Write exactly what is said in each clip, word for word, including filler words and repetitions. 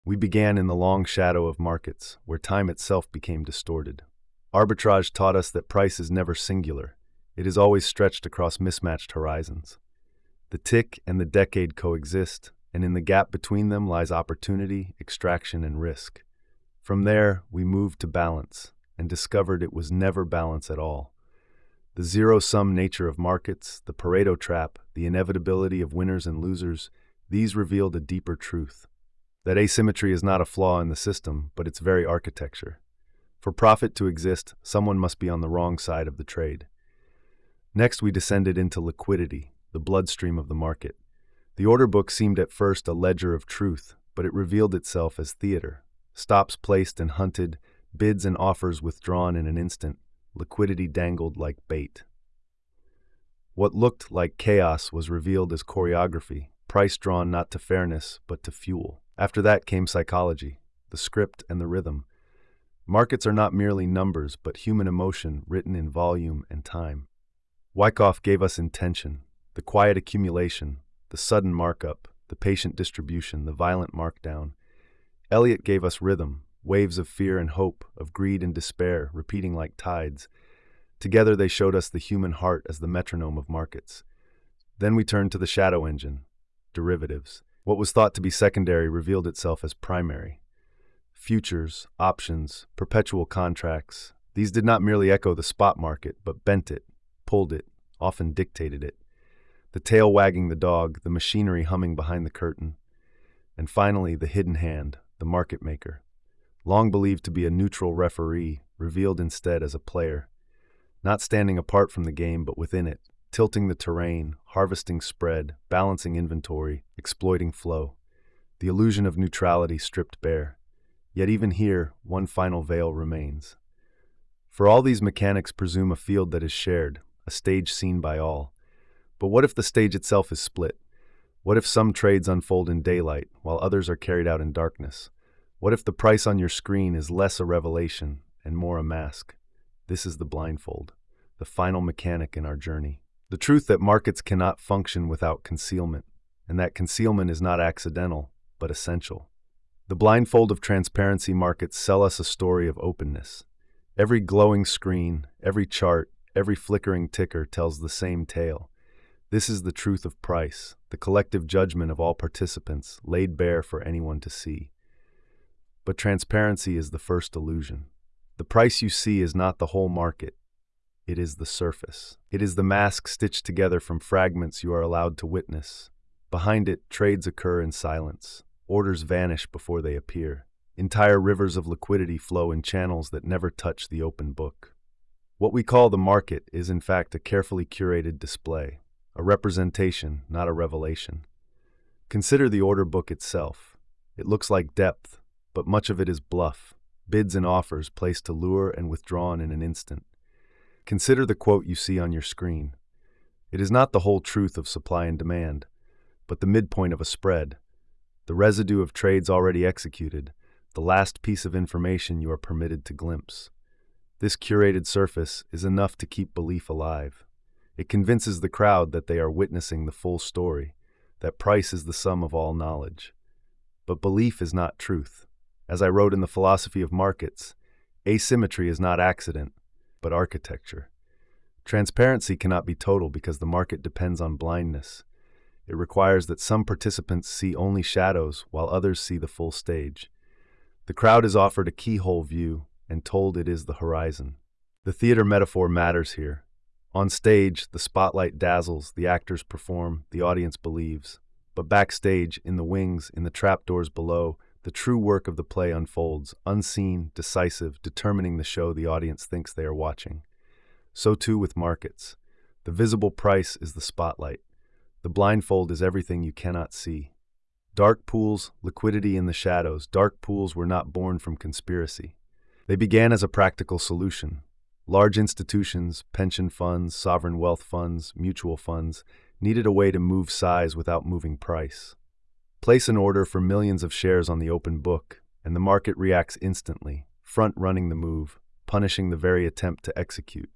We began in the long shadow of markets, where time itself became distorted. Arbitrage taught us that price is never singular. It is always stretched across mismatched horizons. The tick and the decade coexist, and in the gap between them lies opportunity, extraction, and risk. From there, we moved to balance, and discovered it was never balance at all. The zero-sum nature of markets, the Pareto trap, the inevitability of winners and losers, these revealed a deeper truth. That asymmetry is not a flaw in the system, but its very architecture. For profit to exist, someone must be on the wrong side of the trade. Next, we descended into liquidity, the bloodstream of the market. The order book seemed at first a ledger of truth, but it revealed itself as theater. Stops placed and hunted, bids and offers withdrawn in an instant, liquidity dangled like bait. What looked like chaos was revealed as choreography, price drawn not to fairness, but to fuel. After that came psychology, the script and the rhythm. Markets are not merely numbers, but human emotion written in volume and time. Wyckoff gave us intention, the quiet accumulation, the sudden markup, the patient distribution, the violent markdown. Eliot gave us rhythm, waves of fear and hope, of greed and despair, repeating like tides. Together they showed us the human heart as the metronome of markets. Then we turned to the shadow engine, derivatives. What was thought to be secondary revealed itself as primary. Futures, options, perpetual contracts, these did not merely echo the spot market, but bent it, pulled it, often dictated it. The tail wagging the dog, the machinery humming behind the curtain. And finally, the hidden hand, the market maker. Long believed to be a neutral referee, revealed instead as a player. Not standing apart from the game, but within it, tilting the terrain, harvesting spread, balancing inventory, exploiting flow. The illusion of neutrality stripped bare. Yet even here, one final veil remains. For all these mechanics presume a field that is shared, a stage seen by all. But what if the stage itself is split? What if some trades unfold in daylight, while others are carried out in darkness? What if the price on your screen is less a revelation and more a mask? This is the blindfold, the final mechanic in our journey. The truth that markets cannot function without concealment, and that concealment is not accidental, but essential. The blindfold of transparency markets sell us a story of openness. Every glowing screen, every chart, every flickering ticker tells the same tale. This is the truth of price, the collective judgment of all participants, laid bare for anyone to see. But transparency is the first illusion. The price you see is not the whole market. It is the surface. It is the mask stitched together from fragments you are allowed to witness. Behind it, trades occur in silence. Orders vanish before they appear. Entire rivers of liquidity flow in channels that never touch the open book. What we call the market is in fact a carefully curated display, a representation, not a revelation. Consider the order book itself. It looks like depth, but much of it is bluff, bids and offers placed to lure and withdrawn in an instant. Consider the quote you see on your screen. It is not the whole truth of supply and demand, but the midpoint of a spread, the residue of trades already executed, the last piece of information you are permitted to glimpse. This curated surface is enough to keep belief alive. It convinces the crowd that they are witnessing the full story, that price is the sum of all knowledge. But belief is not truth. As I wrote in The Philosophy of Markets, asymmetry is not accident, but architecture. Transparency cannot be total because the market depends on blindness. It requires that some participants see only shadows while others see the full stage. The crowd is offered a keyhole view and told it is the horizon. The theater metaphor matters here. On stage, the spotlight dazzles, the actors perform, the audience believes. But backstage, in the wings, in the trapdoors below, the true work of the play unfolds, unseen, decisive, determining the show the audience thinks they are watching. So too with markets. The visible price is the spotlight. The blindfold is everything you cannot see. Dark pools, liquidity in the shadows, dark pools were not born from conspiracy. They began as a practical solution. Large institutions, pension funds, sovereign wealth funds, mutual funds, needed a way to move size without moving price. Place an order for millions of shares on the open book, and the market reacts instantly, front-running the move, punishing the very attempt to execute.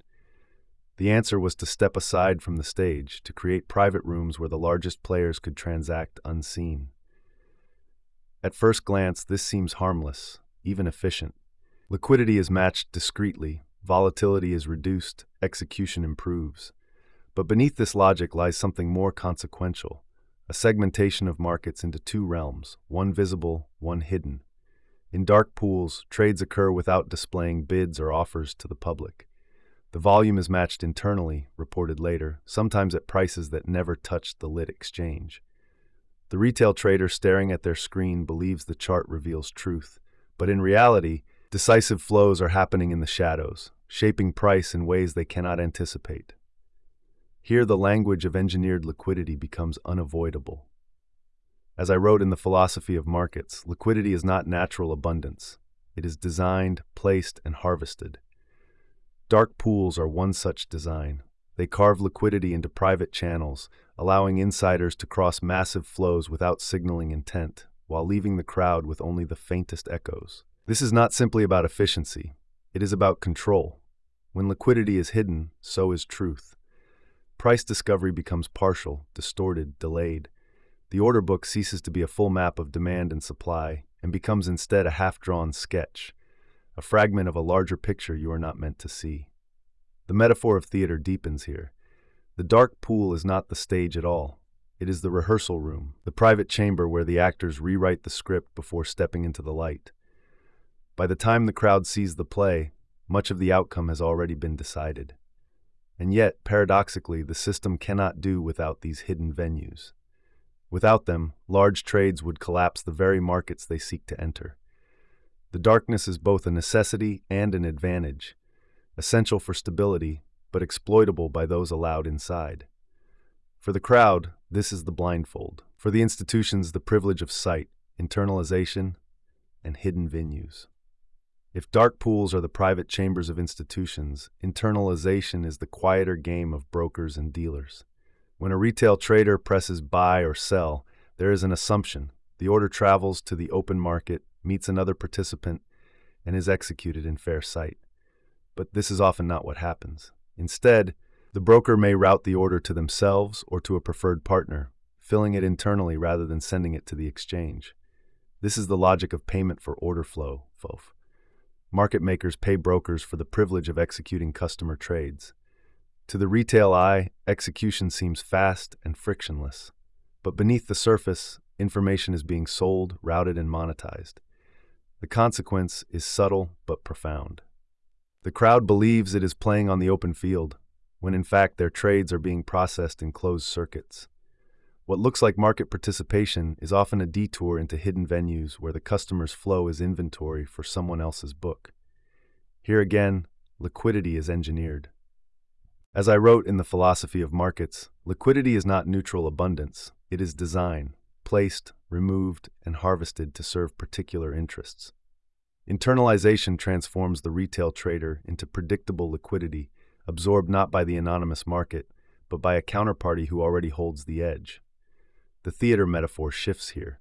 The answer was to step aside from the stage, to create private rooms where the largest players could transact unseen. At first glance, this seems harmless, even efficient. Liquidity is matched discreetly, volatility is reduced, execution improves. But beneath this logic lies something more consequential, a segmentation of markets into two realms, one visible, one hidden. In dark pools, trades occur without displaying bids or offers to the public. The volume is matched internally, reported later, sometimes at prices that never touched the lit exchange. The retail trader staring at their screen believes the chart reveals truth, but in reality, decisive flows are happening in the shadows, shaping price in ways they cannot anticipate. Here, the language of engineered liquidity becomes unavoidable. As I wrote in The Philosophy of Markets, liquidity is not natural abundance. It is designed, placed, and harvested. Dark pools are one such design. They carve liquidity into private channels, allowing insiders to cross massive flows without signaling intent, while leaving the crowd with only the faintest echoes. This is not simply about efficiency. It is about control. When liquidity is hidden, so is truth. Price discovery becomes partial, distorted, delayed. The order book ceases to be a full map of demand and supply and becomes instead a half-drawn sketch, a fragment of a larger picture you are not meant to see. The metaphor of theater deepens here. The dark pool is not the stage at all. It is the rehearsal room, the private chamber where the actors rewrite the script before stepping into the light. By the time the crowd sees the play, much of the outcome has already been decided. And yet, paradoxically, the system cannot do without these hidden venues. Without them, large trades would collapse the very markets they seek to enter. The darkness is both a necessity and an advantage, essential for stability, but exploitable by those allowed inside. For the crowd, this is the blindfold. For the institutions, the privilege of sight, internalization, and hidden venues. If dark pools are the private chambers of institutions, internalization is the quieter game of brokers and dealers. When a retail trader presses buy or sell, there is an assumption. The order travels to the open market, meets another participant, and is executed in fair sight. But this is often not what happens. Instead, the broker may route the order to themselves or to a preferred partner, filling it internally rather than sending it to the exchange. This is the logic of payment for order flow, F O F. Market makers pay brokers for the privilege of executing customer trades. To the retail eye, execution seems fast and frictionless. But beneath the surface, information is being sold, routed, and monetized. The consequence is subtle but profound. The crowd believes it is playing on the open field, when in fact their trades are being processed in closed circuits. What looks like market participation is often a detour into hidden venues where the customer's flow is inventory for someone else's book. Here again, liquidity is engineered. As I wrote in The Philosophy of Markets, liquidity is not neutral abundance. It is design, placed, removed, and harvested to serve particular interests. Internalization transforms the retail trader into predictable liquidity, absorbed not by the anonymous market, but by a counterparty who already holds the edge. The theater metaphor shifts here.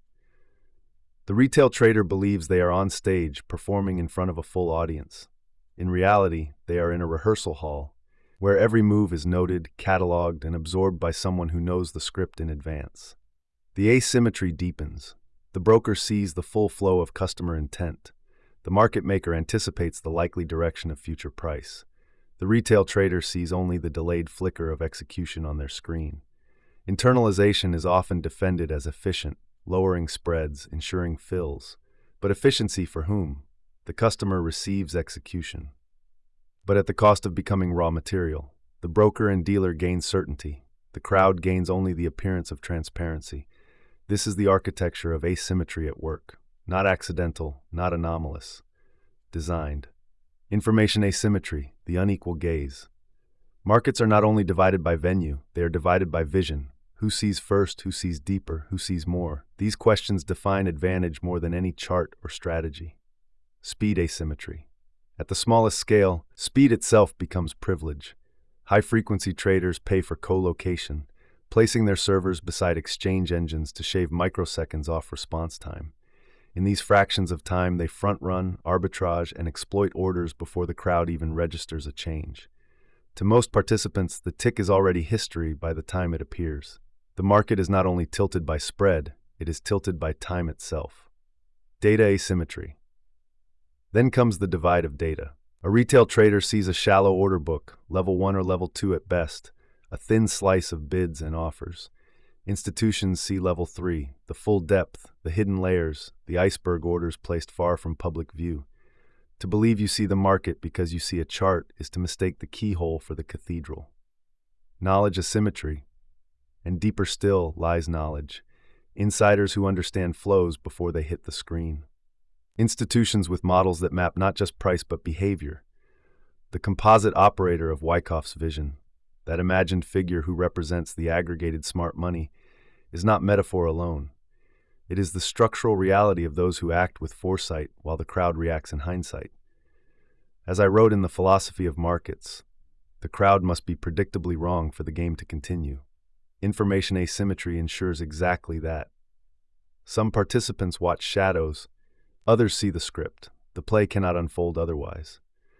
The retail trader believes they are on stage, performing in front of a full audience. In reality, they are in a rehearsal hall, where every move is noted, cataloged, and absorbed by someone who knows the script in advance. The asymmetry deepens. The broker sees the full flow of customer intent. The market maker anticipates the likely direction of future price. The retail trader sees only the delayed flicker of execution on their screen. Internalization is often defended as efficient, lowering spreads, ensuring fills. But efficiency for whom? The customer receives execution. But at the cost of becoming raw material. The broker and dealer gain certainty. The crowd gains only the appearance of transparency. This is the architecture of asymmetry at work. Not accidental, not anomalous. Designed. Information asymmetry, the unequal gaze. Markets are not only divided by venue, they are divided by vision. Who sees first, who sees deeper, who sees more? These questions define advantage more than any chart or strategy. Speed asymmetry. At the smallest scale, speed itself becomes privilege. High-frequency traders pay for co-location, placing their servers beside exchange engines to shave microseconds off response time. In these fractions of time, they front-run, arbitrage, and exploit orders before the crowd even registers a change. To most participants, the tick is already history by the time it appears. The market is not only tilted by spread, it is tilted by time itself. Data asymmetry. Then comes the divide of data. A retail trader sees a shallow order book, level one or level two at best, a thin slice of bids and offers. Institutions see level three, the full depth, the hidden layers, the iceberg orders placed far from public view. To believe you see the market because you see a chart is to mistake the keyhole for the cathedral. Knowledge asymmetry. And deeper still lies knowledge. Insiders who understand flows before they hit the screen. Institutions with models that map not just price but behavior. The composite operator of Wyckoff's vision, that imagined figure who represents the aggregated smart money, is not metaphor alone. It is the structural reality of those who act with foresight while the crowd reacts in hindsight. As I wrote in The Philosophy of Markets, the crowd must be predictably wrong for the game to continue. Information asymmetry ensures exactly that. Some participants watch shadows, others see the script. The play cannot unfold otherwise.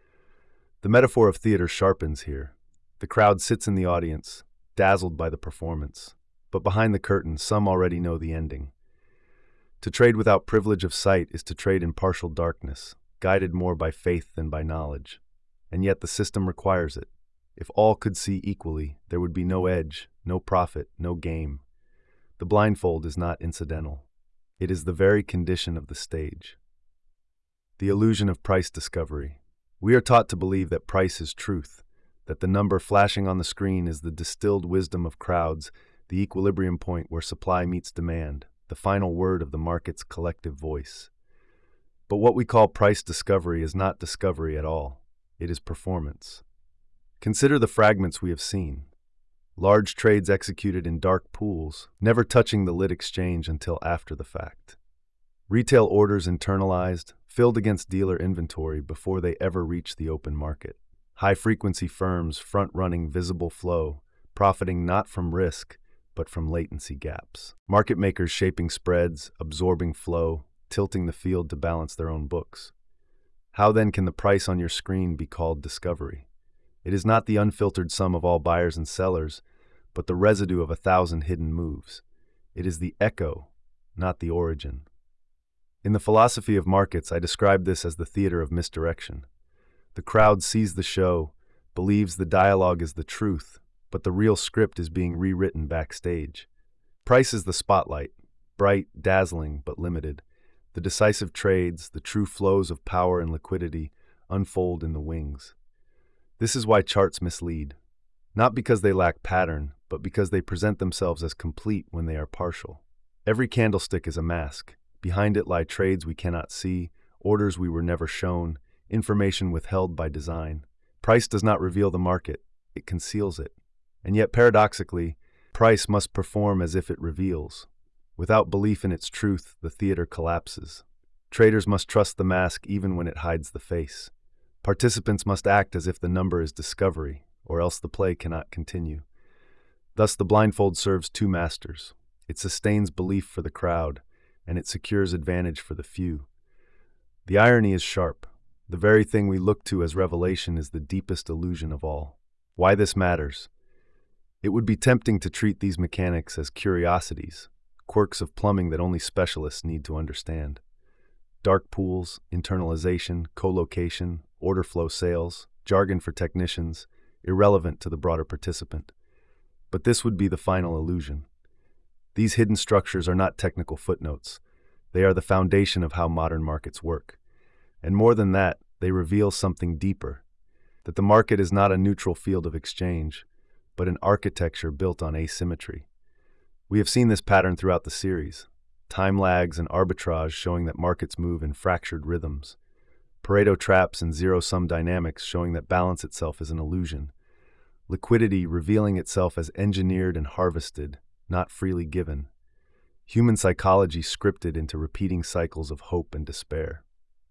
The metaphor of theater sharpens here. The crowd sits in the audience, dazzled by the performance. But behind the curtain, some already know the ending. To trade without privilege of sight is to trade in partial darkness, guided more by faith than by knowledge. And yet the system requires it. If all could see equally, there would be no edge, no profit, no game. The blindfold is not incidental. It is the very condition of the stage. The illusion of price discovery. We are taught to believe that price is truth, that the number flashing on the screen is the distilled wisdom of crowds, the equilibrium point where supply meets demand, the final word of the market's collective voice. But what we call price discovery is not discovery at all. It is performance. Consider the fragments we have seen. Large trades executed in dark pools, never touching the lit exchange until after the fact. Retail orders internalized, filled against dealer inventory before they ever reach the open market. High-frequency firms front-running visible flow, profiting not from risk, but from latency gaps. Market makers shaping spreads, absorbing flow, tilting the field to balance their own books. How then can the price on your screen be called discovery? It is not the unfiltered sum of all buyers and sellers, but the residue of a thousand hidden moves. It is the echo, not the origin. In The Philosophy of Markets, I describe this as the theater of misdirection. The crowd sees the show, believes the dialogue is the truth, but the real script is being rewritten backstage. Price is the spotlight, bright, dazzling, but limited. The decisive trades, the true flows of power and liquidity, unfold in the wings. This is why charts mislead, not because they lack pattern, but because they present themselves as complete when they are partial. Every candlestick is a mask. Behind it lie trades we cannot see, orders we were never shown, information withheld by design. Price does not reveal the market, it conceals it. And yet, paradoxically, price must perform as if it reveals. Without belief in its truth, the theater collapses. Traders must trust the mask even when it hides the face. Participants must act as if the number is discovery, or else the play cannot continue. Thus, the blindfold serves two masters. It sustains belief for the crowd, and it secures advantage for the few. The irony is sharp. The very thing we look to as revelation is the deepest illusion of all. Why this matters? It would be tempting to treat these mechanics as curiosities, quirks of plumbing that only specialists need to understand. Dark pools, internalization, co-location, order flow sales, jargon for technicians, irrelevant to the broader participant. But this would be the final illusion. These hidden structures are not technical footnotes. They are the foundation of how modern markets work. And more than that, they reveal something deeper, that the market is not a neutral field of exchange, but an architecture built on asymmetry. We have seen this pattern throughout the series. Time lags and arbitrage showing that markets move in fractured rhythms. Pareto traps and zero-sum dynamics showing that balance itself is an illusion. Liquidity revealing itself as engineered and harvested, not freely given. Human psychology scripted into repeating cycles of hope and despair.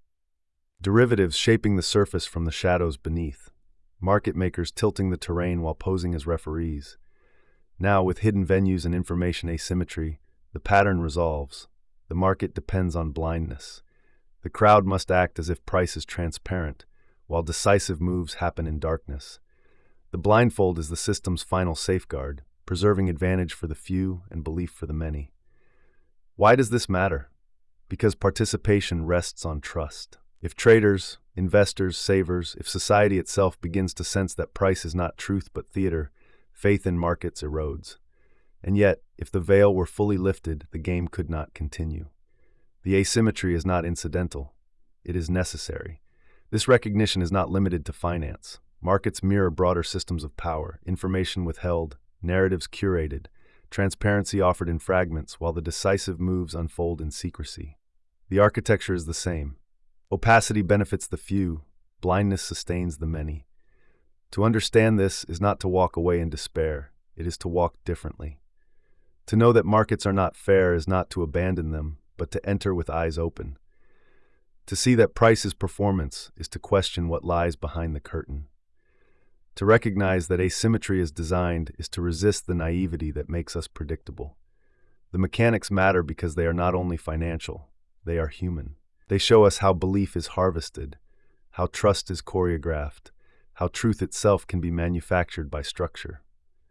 Derivatives shaping the surface from the shadows beneath. Market makers tilting the terrain while posing as referees. Now, with hidden venues and information asymmetry, the pattern resolves. The market depends on blindness. The crowd must act as if price is transparent, while decisive moves happen in darkness. The blindfold is the system's final safeguard, preserving advantage for the few and belief for the many. Why does this matter? because participation rests on trust. If traders, investors, savers, if society itself begins to sense that price is not truth but theater, faith in markets erodes. And yet, if the veil were fully lifted, the game could not continue. The asymmetry is not incidental. It is necessary. This recognition is not limited to finance. Markets mirror broader systems of power, information withheld, narratives curated, transparency offered in fragments, while the decisive moves unfold in secrecy. The architecture is the same. Opacity benefits the few, blindness sustains the many. To understand this is not to walk away in despair, it is to walk differently. To know that markets are not fair is not to abandon them, but to enter with eyes open. To see that price is performance is to question what lies behind the curtain. To recognize that asymmetry is designed is to resist the naivety that makes us predictable. The mechanics matter because they are not only financial, they are human. They show us how belief is harvested, how trust is choreographed, how truth itself can be manufactured by structure.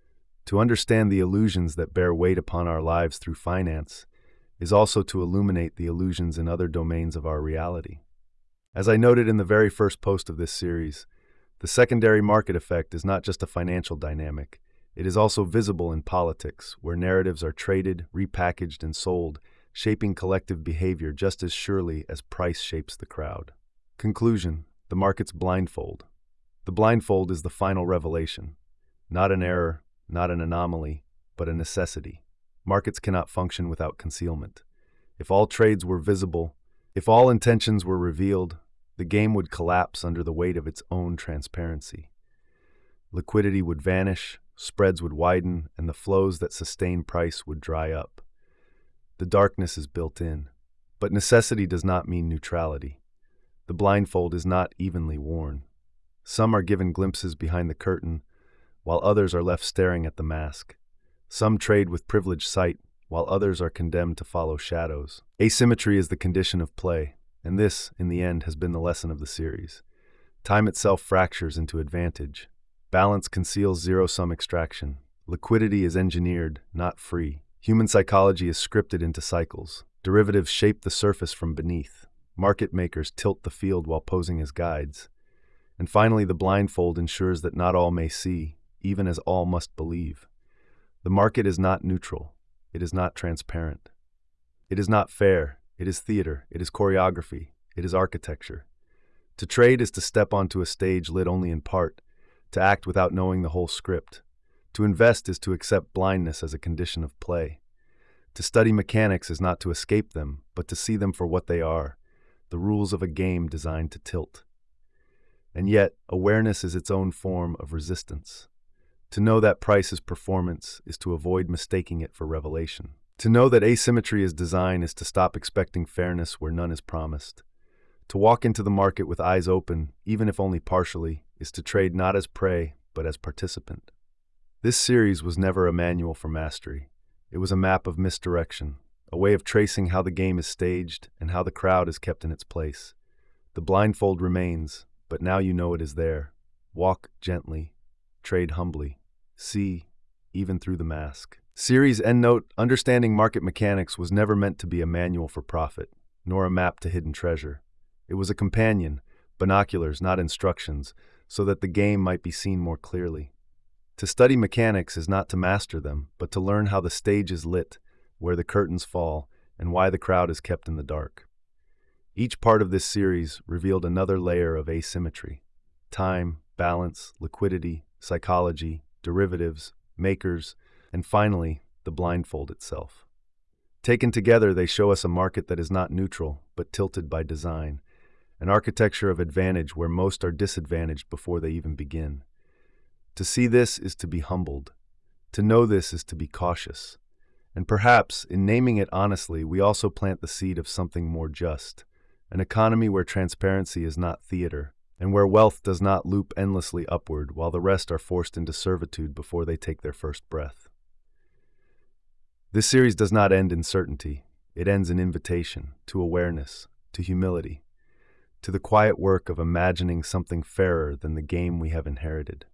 To understand the illusions that bear weight upon our lives through finance is also to illuminate the illusions in other domains of our reality. As I noted in the very first post of this series, the secondary market effect is not just a financial dynamic. It is also visible in politics, where narratives are traded, repackaged, and sold, shaping collective behavior just as surely as price shapes the crowd. Conclusion: the market's blindfold. The blindfold is the final revelation. Not an error, not an anomaly, but a necessity. Markets cannot function without concealment. If all trades were visible, if all intentions were revealed, the game would collapse under the weight of its own transparency. Liquidity would vanish, spreads would widen, and the flows that sustain price would dry up. The darkness is built in, but necessity does not mean neutrality. The blindfold is not evenly worn. Some are given glimpses behind the curtain, while others are left staring at the mask. Some trade with privileged sight, while others are condemned to follow shadows. Asymmetry is the condition of play, and this, in the end, has been the lesson of the series. Time itself fractures into advantage. Balance conceals zero-sum extraction. Liquidity is engineered, not free. Human psychology is scripted into cycles. Derivatives shape the surface from beneath. Market makers tilt the field while posing as guides. And finally, the blindfold ensures that not all may see, even as all must believe. The market is not neutral. It is not transparent. It is not fair. It is theater. It is choreography. It is architecture. To trade is to step onto a stage lit only in part, to act without knowing the whole script. To invest is to accept blindness as a condition of play. To study mechanics is not to escape them, but to see them for what they are, the rules of a game designed to tilt. And yet, awareness is its own form of resistance. To know that price is performance is to avoid mistaking it for revelation. To know that asymmetry is design is to stop expecting fairness where none is promised. To walk into the market with eyes open, even if only partially, is to trade not as prey, but as participant. This series was never a manual for mastery. It was a map of misdirection, a way of tracing how the game is staged and how the crowd is kept in its place. The blindfold remains, but now you know it is there. Walk gently, trade humbly, see, even through the mask. Series endnote: understanding market mechanics was never meant to be a manual for profit, nor a map to hidden treasure. It was a companion, binoculars, not instructions, so that the game might be seen more clearly. To study mechanics is not to master them, but to learn how the stage is lit, where the curtains fall, and why the crowd is kept in the dark. Each part of this series revealed another layer of asymmetry: time, balance, liquidity, psychology, derivatives, makers, and finally, the blindfold itself. Taken together, they show us a market that is not neutral, but tilted by design, an architecture of advantage where most are disadvantaged before they even begin. To see this is to be humbled. To know this is to be cautious. And perhaps, in naming it honestly, we also plant the seed of something more just, an economy where transparency is not theater, and where wealth does not loop endlessly upward while the rest are forced into servitude before they take their first breath. This series does not end in certainty. It ends in invitation, to awareness, to humility, to the quiet work of imagining something fairer than the game we have inherited.